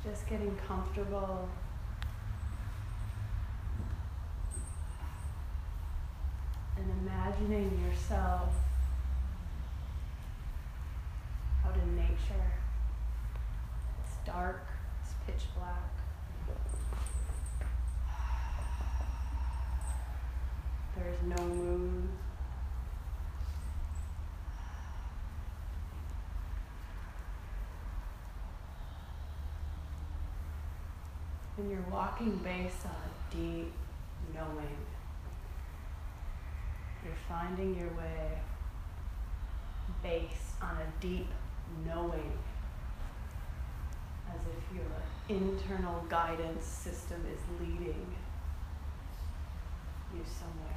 Just getting comfortable. And imagining yourself out in nature. It's dark, it's pitch black. There's no moon. And you're walking based on a deep knowing. You're finding your way based on a deep knowing, as if your internal guidance system is leading you somewhere.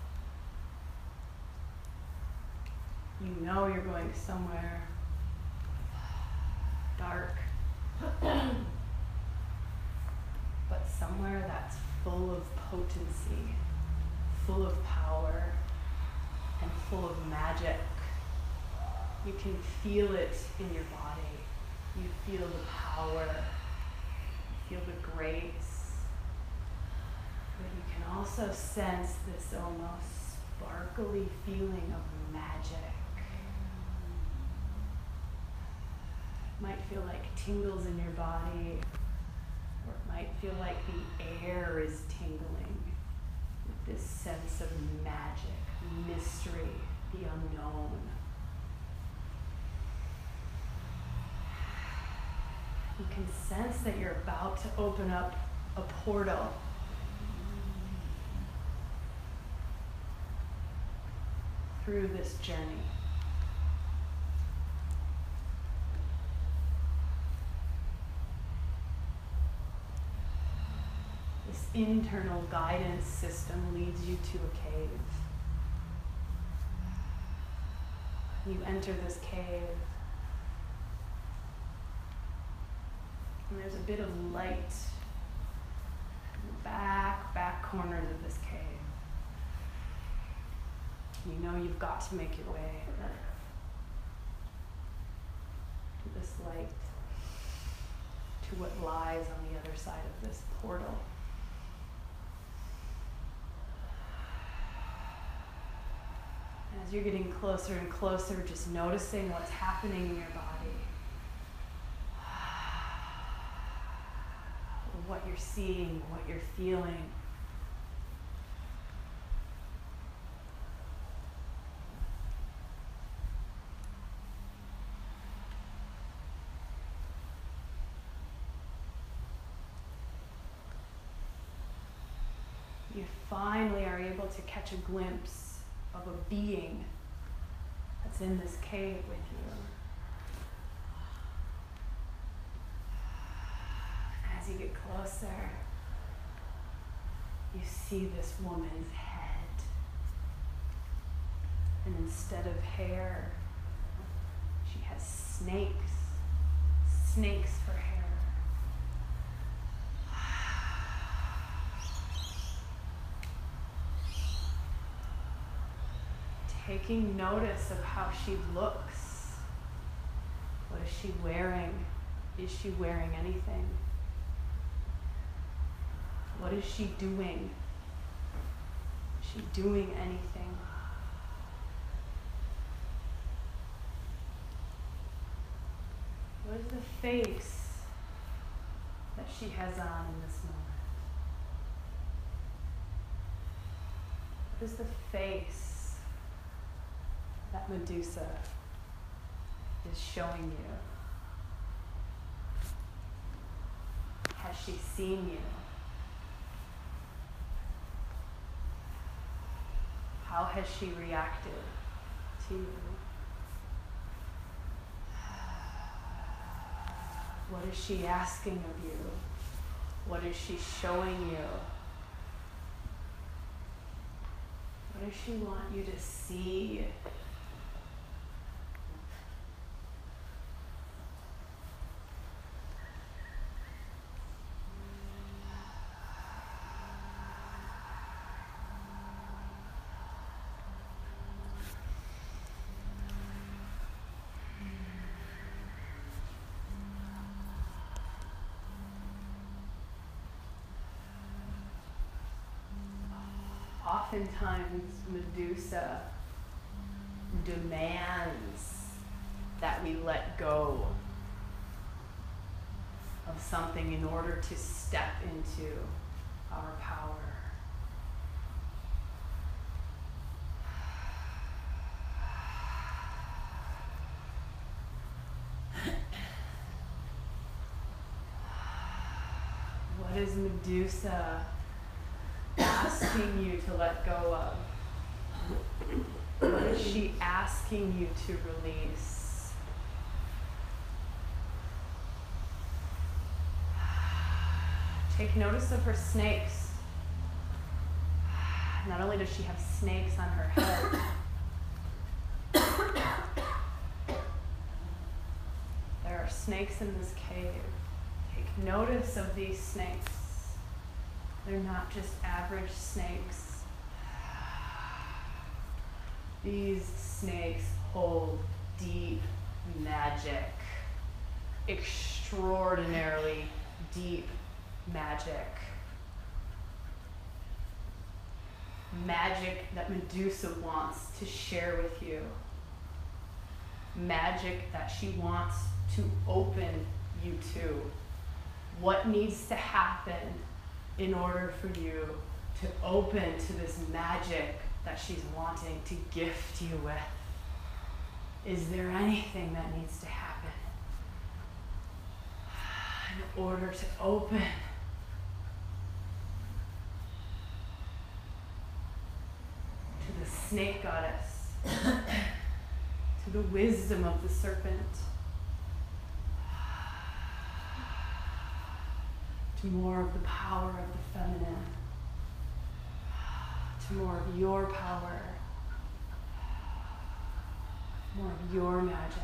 You know you're going somewhere dark, but somewhere that's full of potency, full of power, and full of magic. You can feel it in your body. You feel the power, you feel the grace, but you can also sense this almost sparkly feeling of magic. It might feel like tingles in your body, or it might feel like the air is tingling with this sense of magic, mystery, the unknown. You can sense that you're about to open up a portal. Through this journey. This internal guidance system leads you to a cave. You enter this cave, and there's a bit of light in the back corners of this cave. You know you've got to make your way to this light, to what lies on the other side of this portal. As you're getting closer and closer, just noticing what's happening in your body, what you're seeing, what you're feeling. You finally are able to catch a glimpse of a being that's in this cave with you. As you get closer, you see this woman's head. And instead of hair, she has snakes for hair. Taking notice of how she looks. What is she wearing? Is she wearing anything? What is she doing? Is she doing anything? What is the face that she has on in this moment? What is the face that Medusa is showing you? Has she seen you? How has she reacted to you? What is she asking of you? What is she showing you? What does she want you to see? oftentimes Medusa demands that we let go of something in order to step into our power. What is Medusa asking you to let go of? What is she asking you to release? Take notice of her snakes. Not only does she have snakes on her head, there are snakes in this cave. Take notice of these snakes. They're not just average snakes. These snakes hold deep magic, extraordinarily deep magic. Magic that Medusa wants to share with you. Magic that she wants to open you to. What needs to happen in order for you to open to this magic that she's wanting to gift you with? Is there anything that needs to happen in order to open to the snake goddess, to the wisdom of the serpent, to more of the power of the feminine, to more of your power, more of your magic.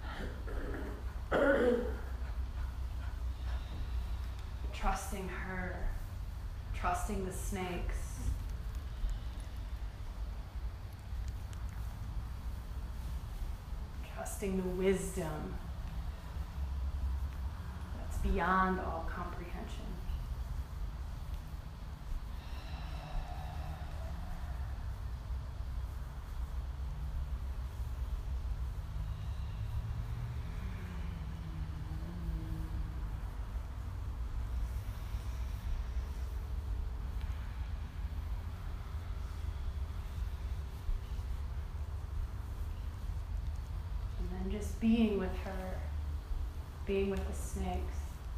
Trusting her, trusting the snakes, trusting the wisdom that's beyond all comprehension. Just being with her, being with the snakes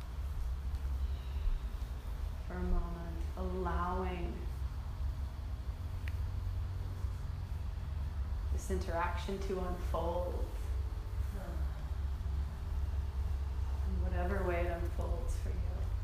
for a moment, allowing this interaction to unfold in whatever way it unfolds for you.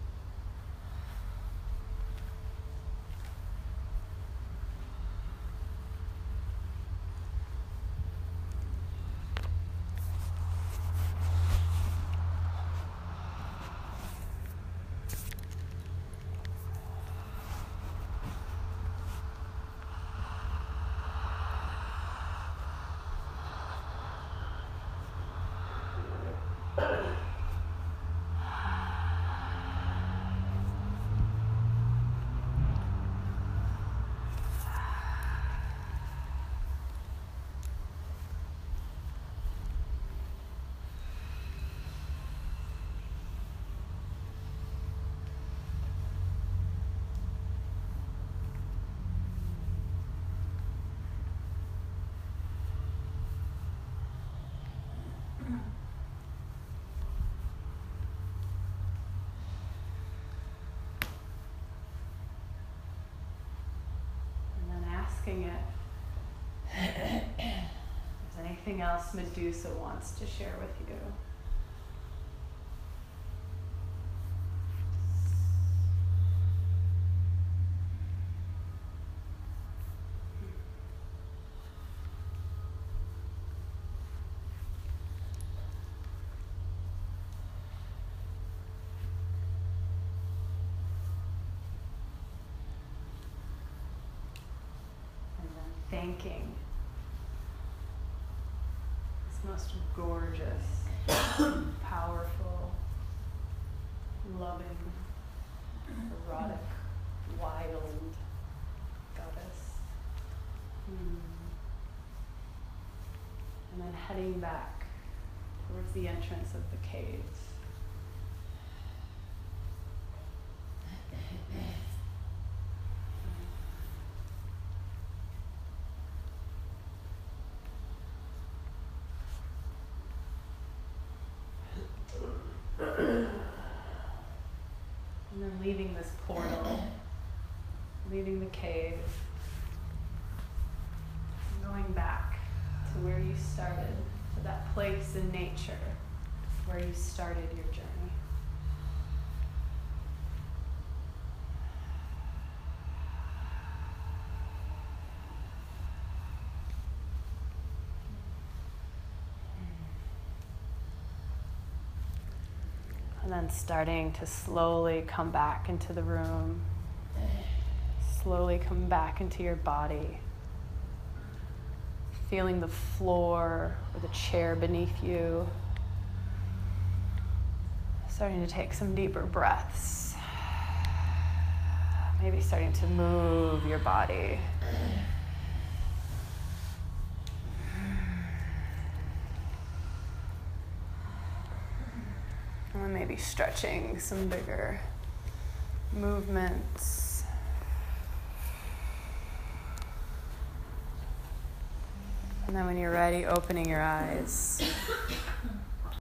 Asking it if there's anything else Medusa wants to share with you. Thanking this most gorgeous, powerful, loving, erotic, wild goddess. heading back towards the entrance of the cave. And then leaving this portal, leaving the cave, going back to where you started, to that place in nature where you started your journey. And then starting to slowly come back into the room, slowly come back into your body, feeling the floor or the chair beneath you, starting to take some deeper breaths, maybe starting to move your body. And then maybe stretching some bigger movements. And then when you're ready, opening your eyes.